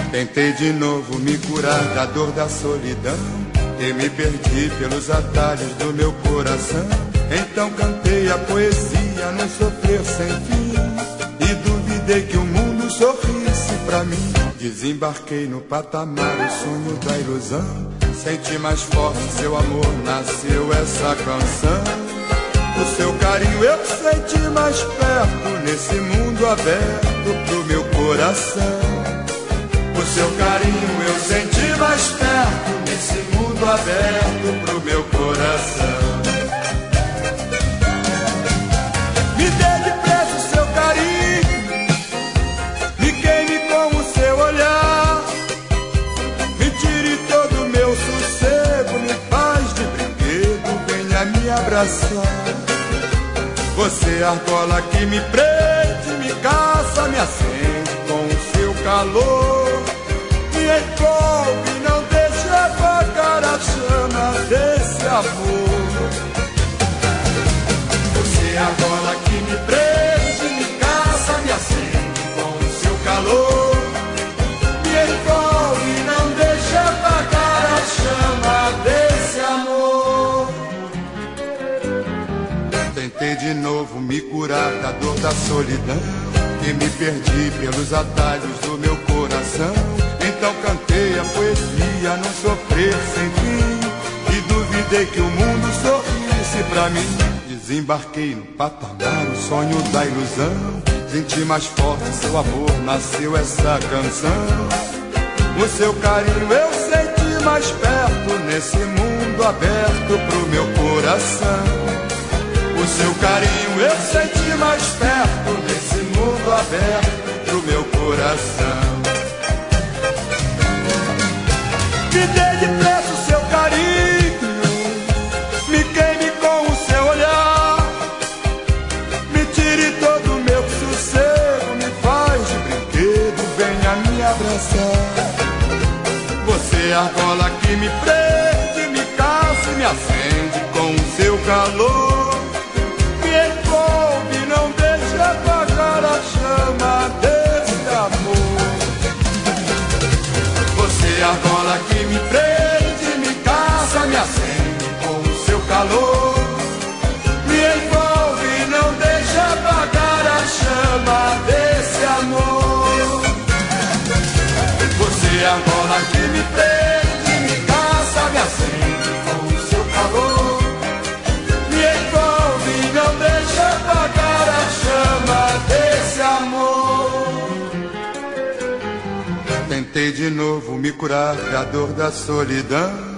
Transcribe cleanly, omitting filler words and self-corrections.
Tentei de novo me curar da dor da solidão e me perdi pelos atalhos do meu coração. Então cantei a poesia num sofrer sem fim e duvidei que o mundo sorrisse pra mim. Desembarquei no patamar, o sonho da ilusão. Senti mais forte seu amor, nasceu essa canção. O seu carinho eu senti mais perto nesse mundo aberto pro meu coração. O seu carinho eu senti mais perto nesse mundo aberto pro meu coração. Me dê depressa o seu carinho, me queime com o seu olhar, me tire todo o meu sossego, me faz de brinquedo, venha me abraçar. Você é a argola que me prende, me caça, me acende com o seu calor, me envolve, não deixe apagar a chama desse amor. Você é a argola que me prende, me caça, me acende com o seu calor, me envolve, não deixe apagar a chama desse amor. Tentei de novo me curar da dor da solidão e me perdi pelos atalhos do meu coração. Então cantei a poesia num sofrer sem fim e duvidei que o mundo sorrisse pra mim. Desembarquei no patamar, o sonho da ilusão. Senti mais forte seu amor, nasceu essa canção. O seu carinho eu senti mais perto nesse mundo aberto pro meu coração. O seu carinho eu senti mais perto nesse mundo aberto pro meu coração. Me dê depressa o seu carinho, me queime com o seu olhar, me tire todo o meu sossego, me faz de brinquedo, venha me abraçar. Você é a argola que me prende, me caça e me acende com o seu calor, me envolve, não deixe apagar a chama desse amor. Você é a argola que me prende, me caça, me acende com o seu calor, me envolve, não deixe apagar a chama desse amor. Você é a argola que me prende, me caça, me acende com o seu calor, me envolve, não deixe apagar a chama desse amor. Tentei de novo me curar da dor da solidão